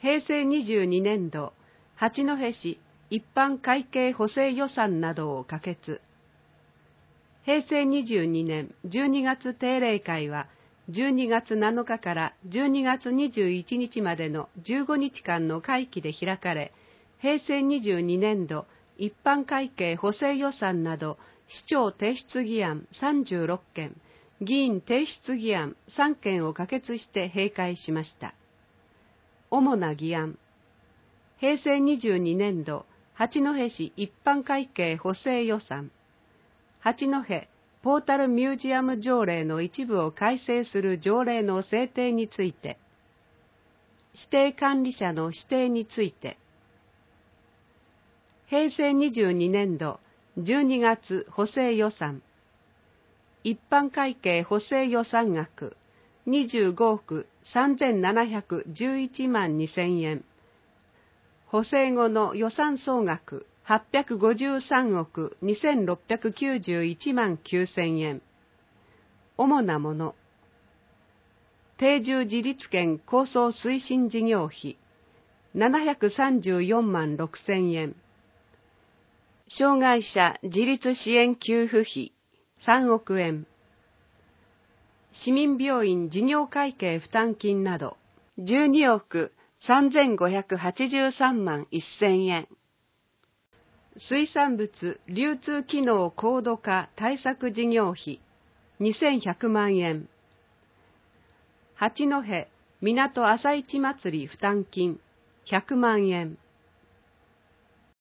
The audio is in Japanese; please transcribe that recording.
平成22年度、八戸市一般会計補正予算などを可決。平成22年12月定例会は、12月7日から12月21日までの15日間の会期で開かれ、平成22年度一般会計補正予算など、市長提出議案36件、議員提出議案3件を可決して閉会しました。主な議案。平成22年度八戸市一般会計補正予算。八戸ポータルミュージアム条例の一部を改正する条例の制定について。指定管理者の指定について。平成22年度12月補正予算。一般会計補正予算額25億3711万2000円。補正後の予算総額853億2691万9000円。主なもの。定住自立権構想推進事業費734万6000円。障害者自立支援給付費3億円。市民病院事業会計負担金など12億3583万1000円。水産物流通機能高度化対策事業費2100万円。八戸港朝市祭り負担金100万円。